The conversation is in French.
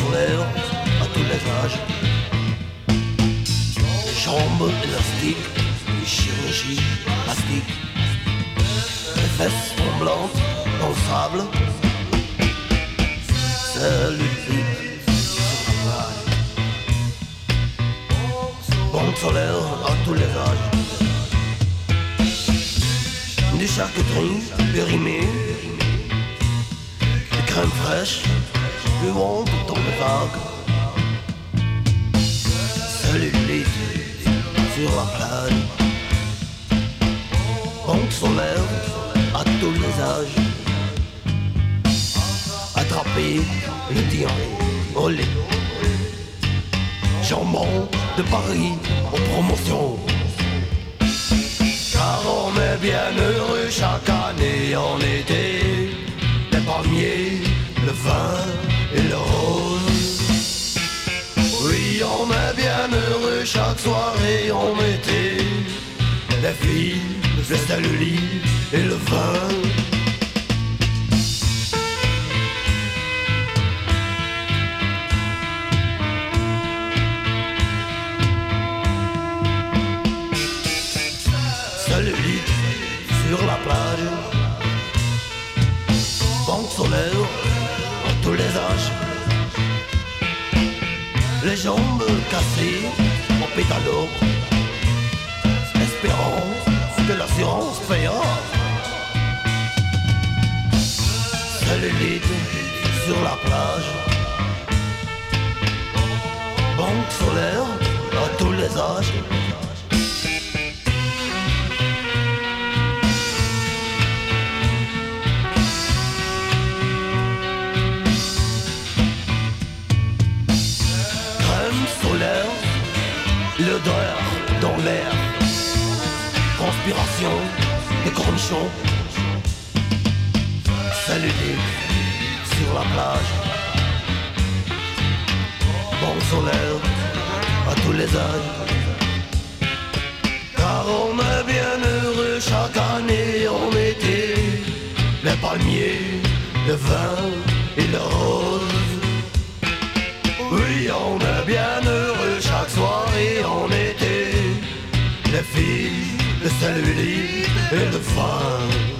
solaire à tous les âges. Les jambes élastiques, les chirurgies plastiques, les fesses tremblantes dans le sable. Cellulite sur la plage. Bombe solaire à tous les âges. Des charcuteries périmées, des crèmes fraîches, du vent dans les vagues. Cellulite sur la plage. Bombe solaire à tous les âges. Attraper le diarrhée au lit. Jambon de Paris en promotion. Car on est bien heureux chaque année en été. Les palmiers, le vin et le rose. Oui, on est bien heureux chaque soirée en été. Les filles, le cellulite et le vin. Cellulite sur la plage. Banque solaire à tous les âges. Les jambes cassées en pétalo. Espérant que l'assurance payera. Cellulite sur la plage. Banque solaire à tous les âges. L'odeur dans l'air, transpiration des cornichons. Cellulite sur la plage. Bombe solaire à tous les âges. Car on est bien heureux chaque année en été. Les palmiers, le vin et le rose. Oui, on est bien heureux chaque soirée en été. Les filles, le cellulite et le vin.